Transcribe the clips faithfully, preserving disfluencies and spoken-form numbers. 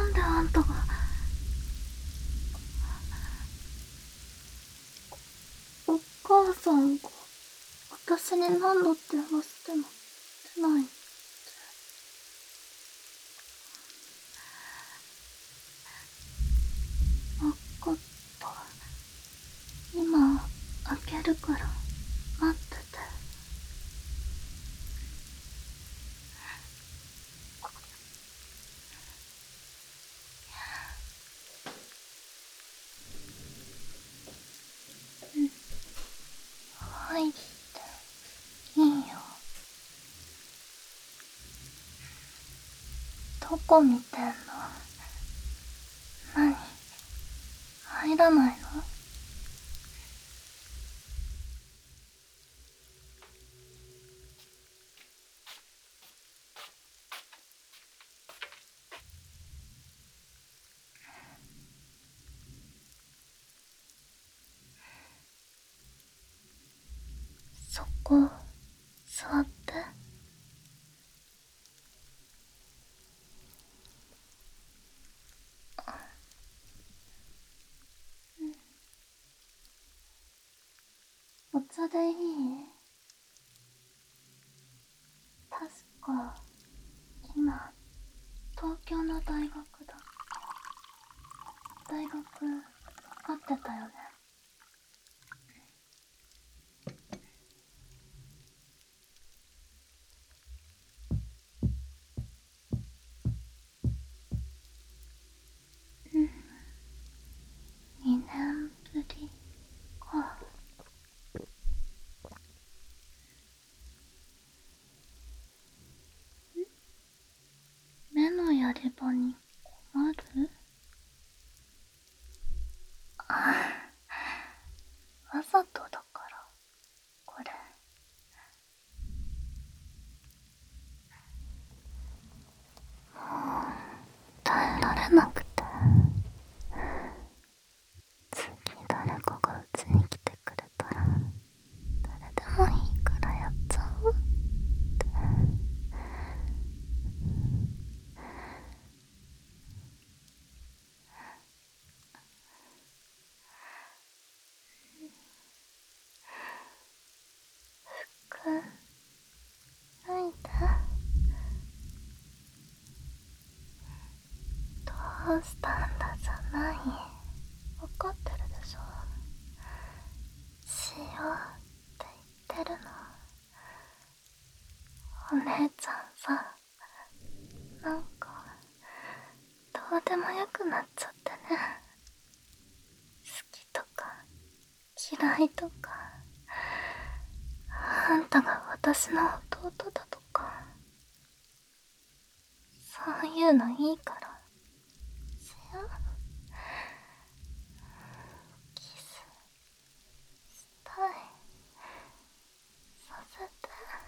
なんであんたが。お母さんが私に何度電話しても出ないって。わかった。今開けるから待ってて。うん、入っていいよ。どこ見てんの？何？入らないの？そこ座って。お茶でいい？確か今東京の大学だ。大学合ってたよね。うん、にねんぶりか。目のやり場に困る？ああ、わざとだから、これ。もう耐えられなくて、次誰かがうちに来てくれたら誰でもいいからやっちゃおうって。服脱いで。どうしたんだじゃない。わかってるでしょ。しようって言ってるの。お姉ちゃんさ、なんかどうでもよくなっちゃってね。好きとか嫌いとか、あんたが私の弟だとか、そういうのいいからしよう。キスしたい。させて。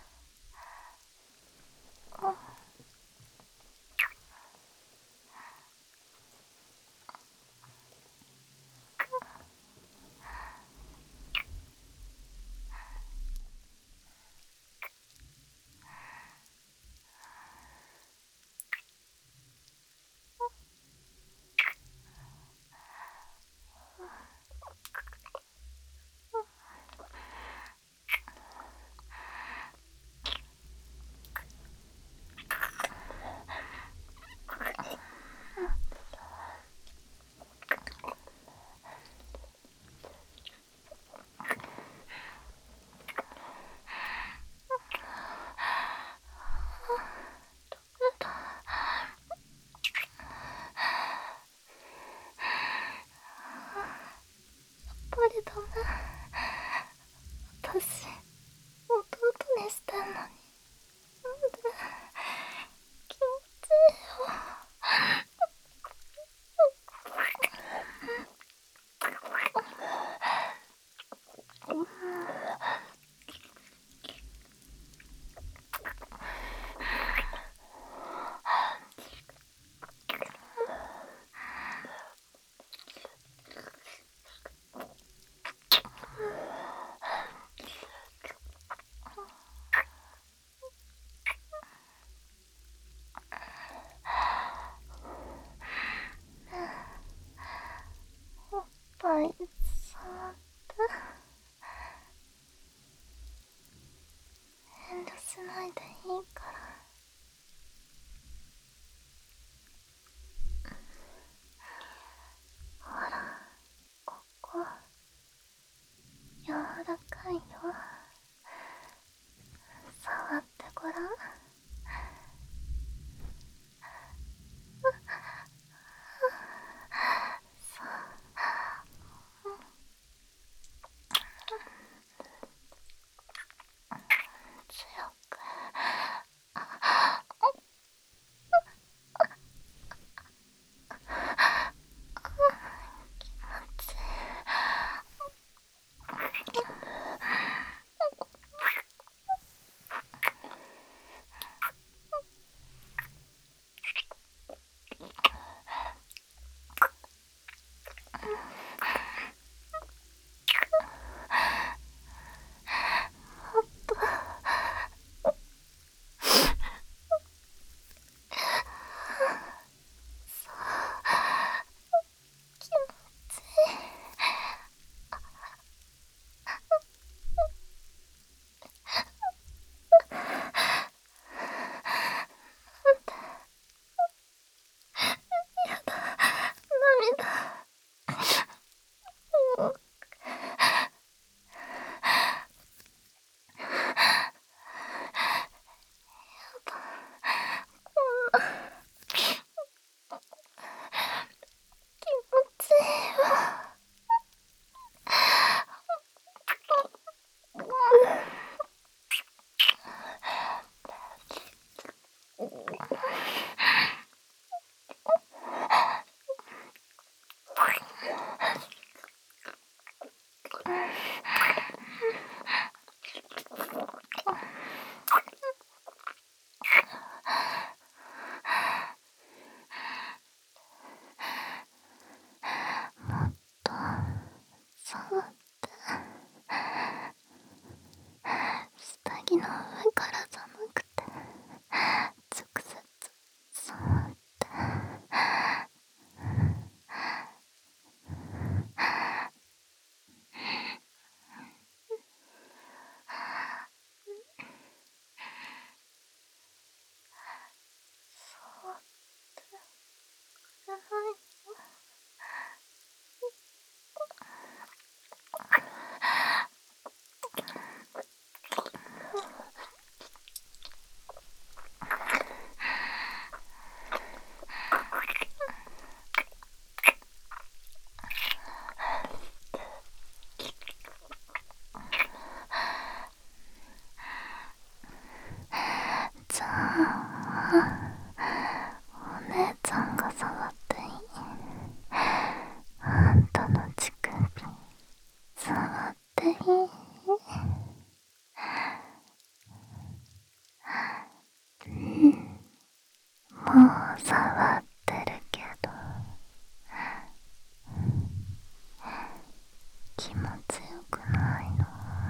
うん。 触って下着の上からじゃなくて直接触って触ってくれないの？じゃあお姉ちゃんが触っていい？あんたの乳首触っていい？うん、もう触ってるけど気持ちよくないの？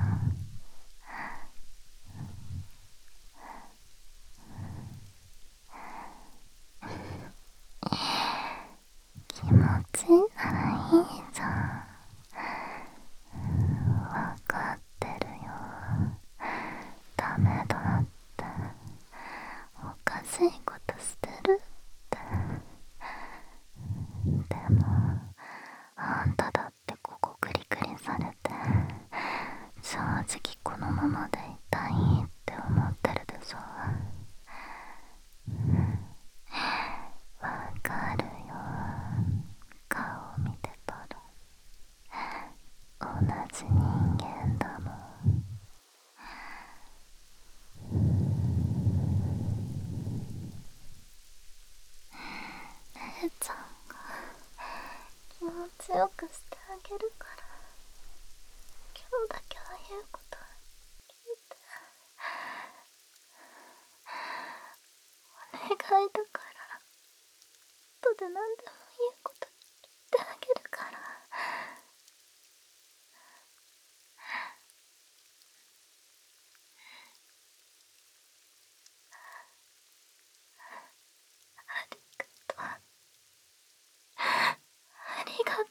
気持ちいいならいいじゃん。わかってるよ。ダメだって。おかしいことしてるって。でもあんただってここクリクリされて正直このままでいたいって思ってるでしょ。わかるよ。顔見てたら同じ人間だもん。姉ちゃんが気持ちよくしてあげるから今日だけは言うこと聞いて。お願いだから後で何でも言うこと言ってあげるから。ありがとう。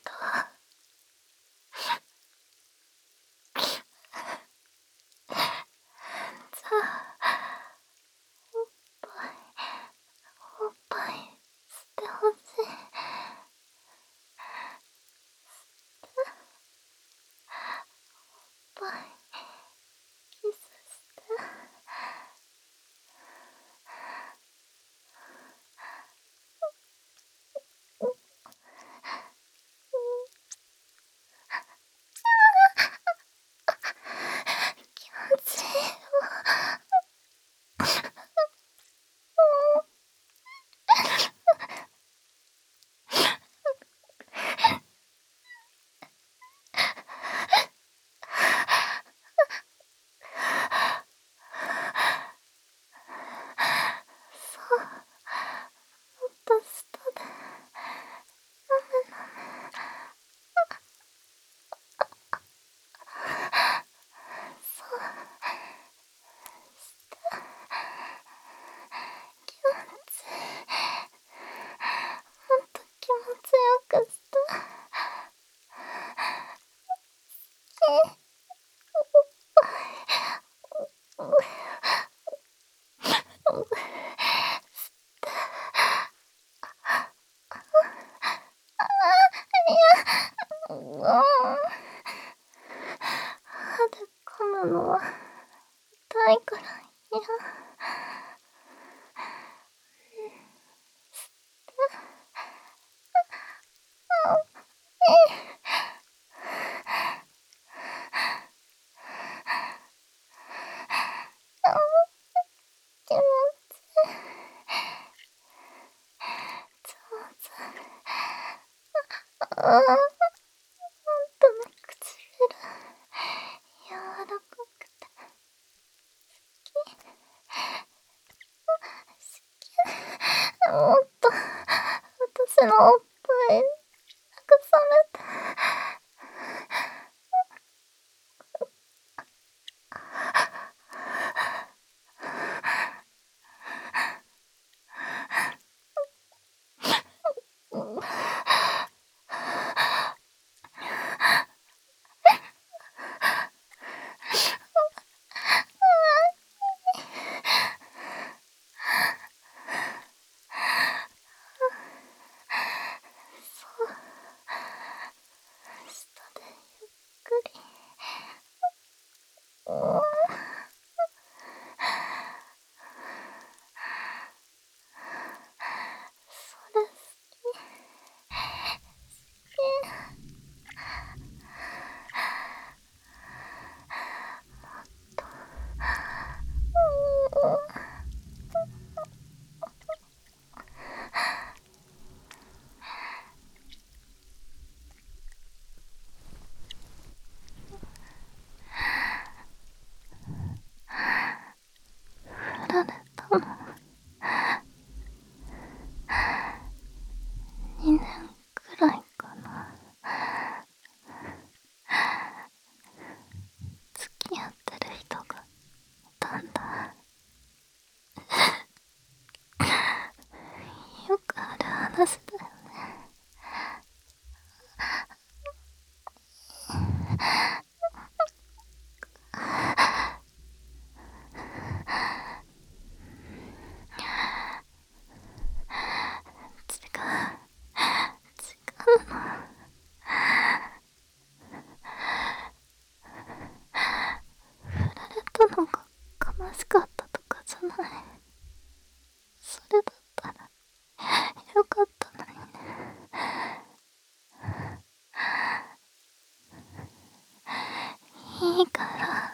じゃあおっぱいおっぱい吸ってほしい。 あんたの唇柔らかくて好き。もっと私のおっぱい慰めて。そう、下でゆっくり。うん、それ好き。好き。と、うん、振られたのにねんくらいかな。付き合ってる人がいたんだ。よくある話だよね。違う、違うの。振られたのが悲しかったとかじゃない。それだったらよかったのにね。いいから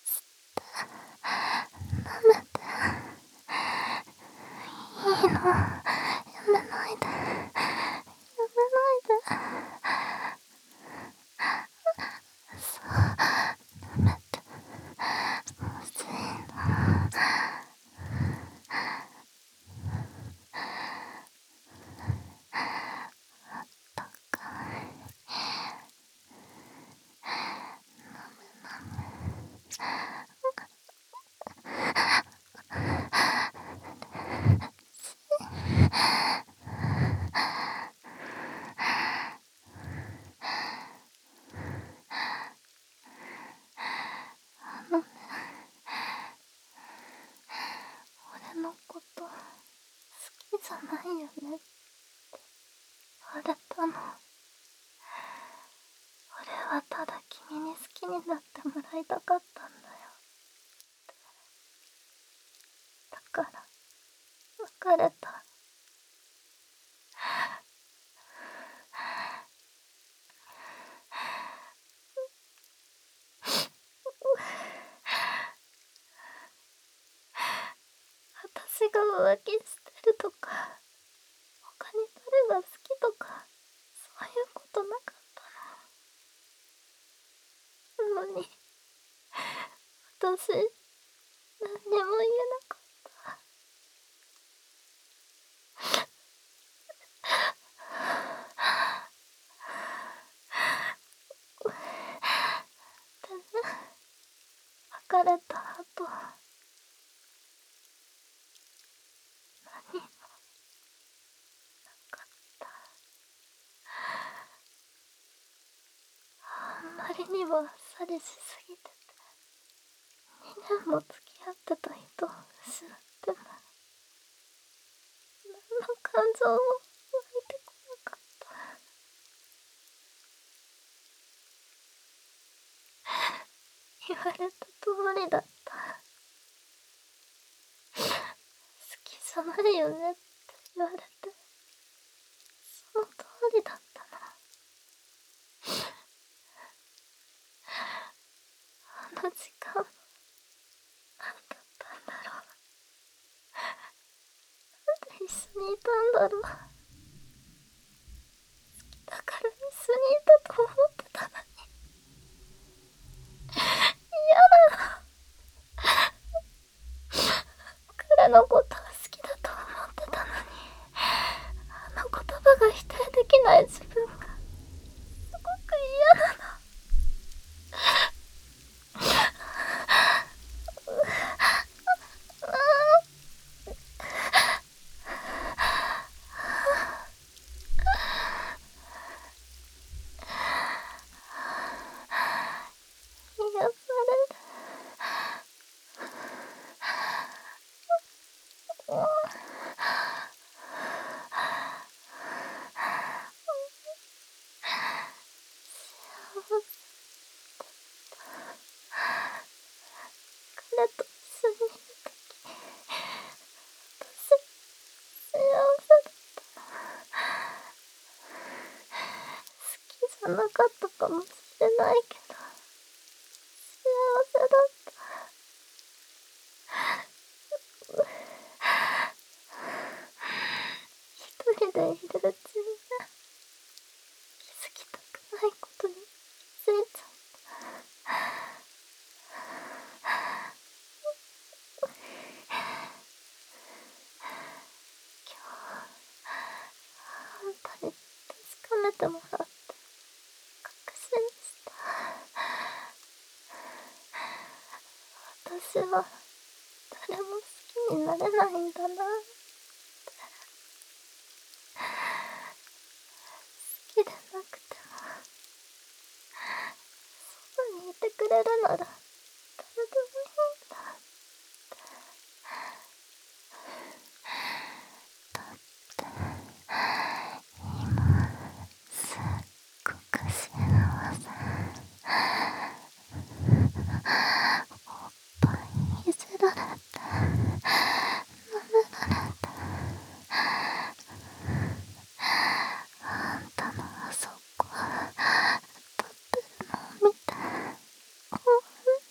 舐めて。いいの、やめないで、やめないで。そう、舐めてほしいの。高い。あのね、俺のこと好きじゃないよねって言われたの。俺はただ君に好きになってもらいたかったんだよ。だから別れた。私が浮気してるとか、他に誰が好きとか、そういうことなかったの。なのに私、何にも言えなかった。でね、別れた後、何もなかった。あんまりにもあっさりしすぎてて、にねんも付き合ってた人を失っても、何の感情も湧いてこなかった。言われた通りだった。好きじゃないよねって言われて、その通りだったの。あの時間、何だったんだろう。なんで一緒にいたんだろう。好きだから一緒ってたのに。嫌なの。彼のことは好きだと思ってたのに、あの言葉が否定できない自分がすごく嫌なの。癒される。彼と一緒にいるとき、私、幸せだった。好きじゃなかったかもしれないけど、幸せだった。一人でいるうちに気づきたくないことに気づいちゃった。今日あんたに確かめてもらって確信した。私は誰も好きになれないんだなって。好きでなくてもそばにいてくれるなら誰でもいいんだ。だって今すっごく幸せ。おっぱいいじられて舐められて、あんたのあそこ立ってるのを見て興奮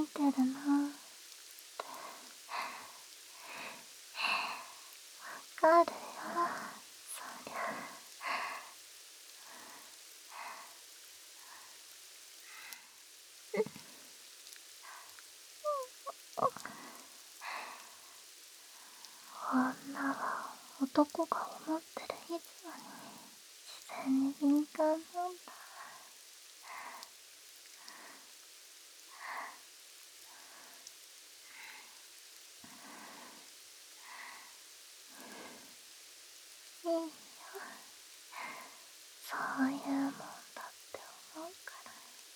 いてるなってわかるよ、そりゃ。女は男が思ってる以上に自然に敏感なんだ。いいよ、そういうもんだって思うから。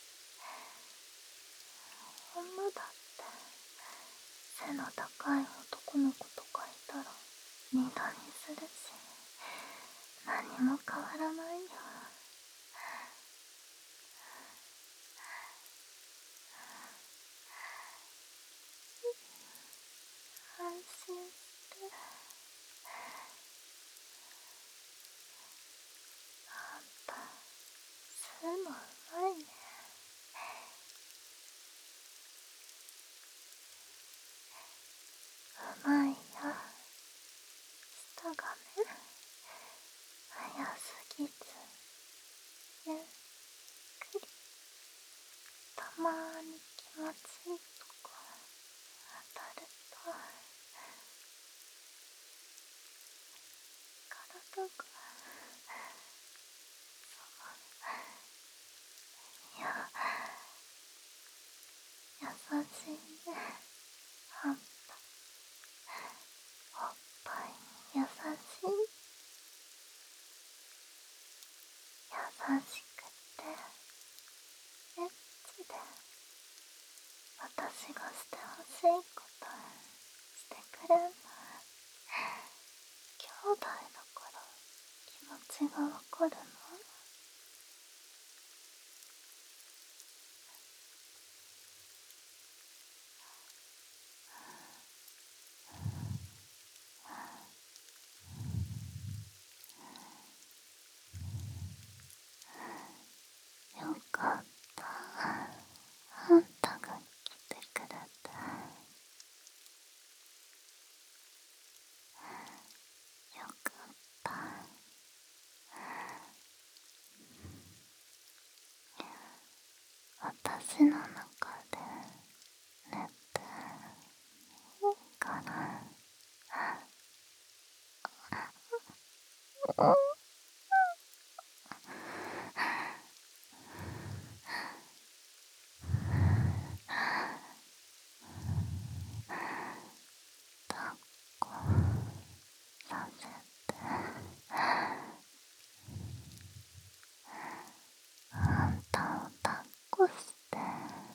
女だって背の高い男の子とかいたら二度にするし、何も変わらないよ。安心して。あんた吸うのうまいね。うまいよ。舌がね、早すぎずゆっくり、たまーに気持ちいいとこ当たると体がいや優しいね。あんたおっぱいに優しい。優しくてエッチで、私がしてほしいことしてくれんの。兄弟だから気持ちがわかるの。よかった、あんたが来てくれて。よかった。私の中で寝ていいから。うん。抱っこさせて。あんたを抱っこして。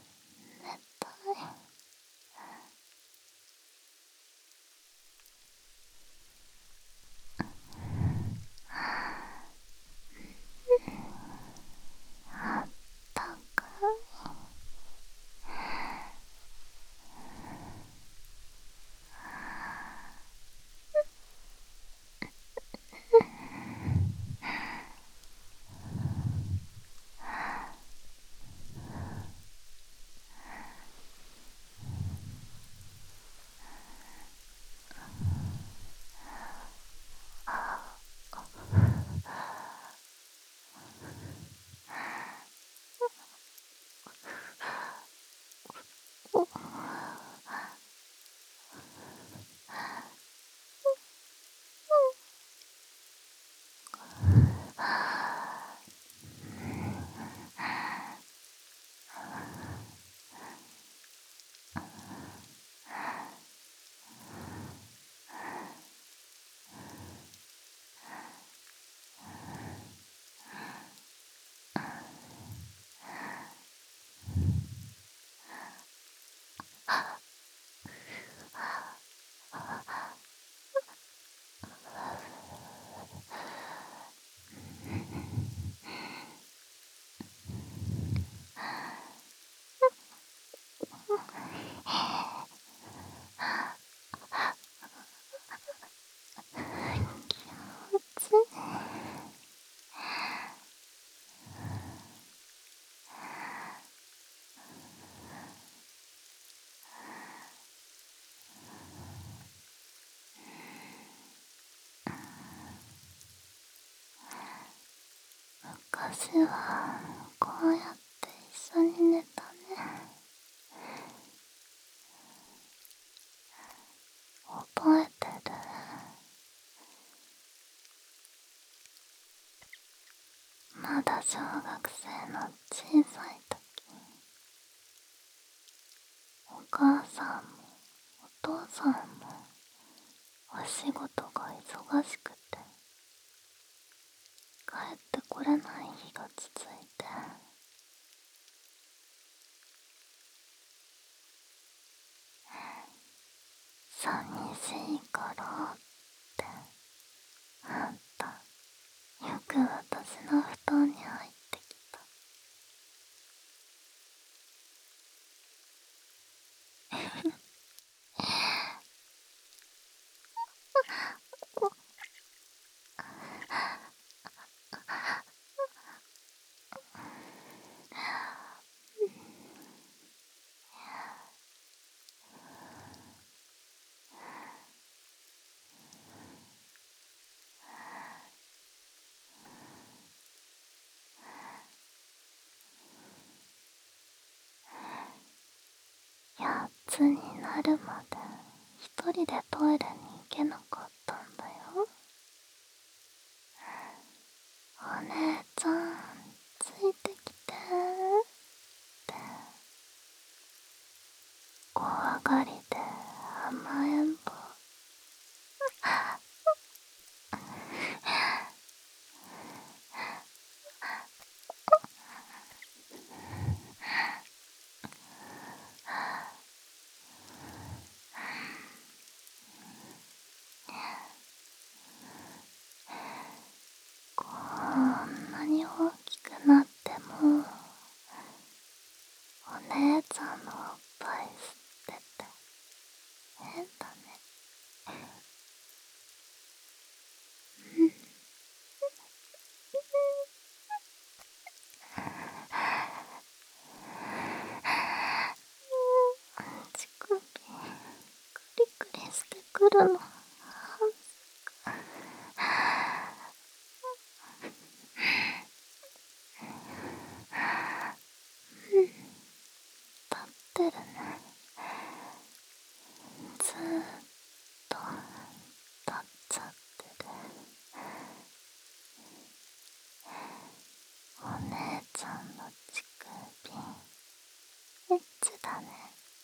昔はこうやって一緒に寝たね。覚えてる？まだ小学生の小さい時、お母さんもお父さんもお仕事が忙しくて帰ってこれない日が続いて、寂しいからってあんたよく私の布団に入ってきた。やっつになるまで一人でトイレに行けなかったんだよ。お姉ちゃんついてきてって怖がりで甘えん坊。こんなに大きくなってもお姉ちゃんのおっぱい吸ってて変だね。乳首クリクリしてくるの。立ってるね。ずーっと立っちゃってる。お姉ちゃんの乳首エッチだね。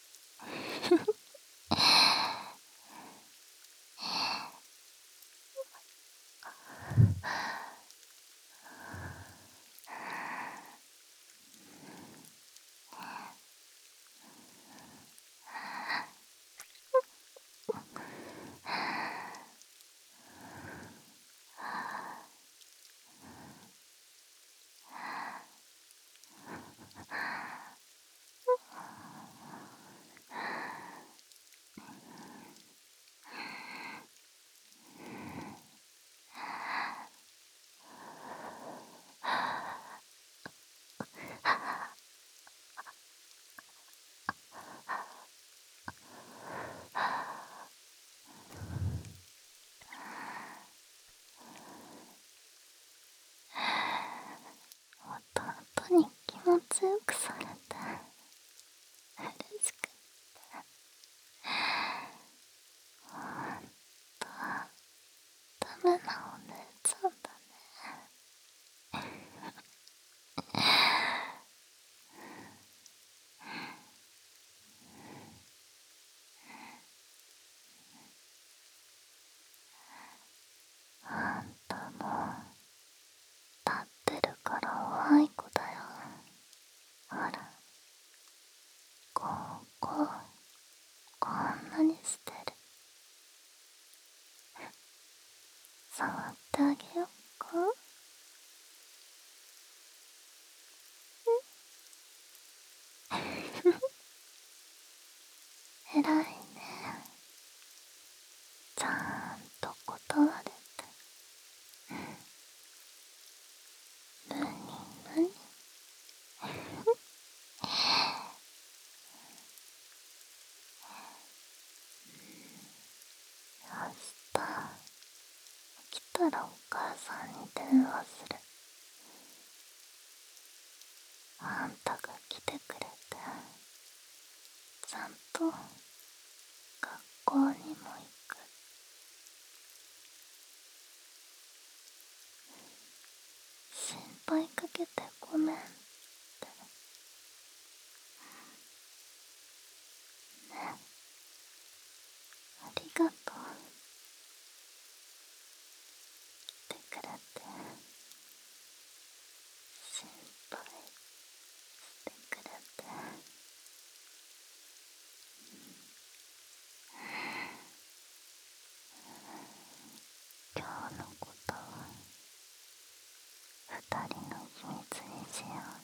弟に気持ちよくされて嬉しくってほんとダメなお姉ちゃんだね。あんたも立ってるから弱い子だよ。ほらこここんなにしてる。触ってあげよっか。えらいね。ちゃんと断れて。なになに明日起きたらお母さんに電話する。 あんたが来てくれてちゃんと学校にも行く。心配かけてごめんって。ね、ありがとう。来てくれて心配してくれて。今日のことは二人の秘密にしようね。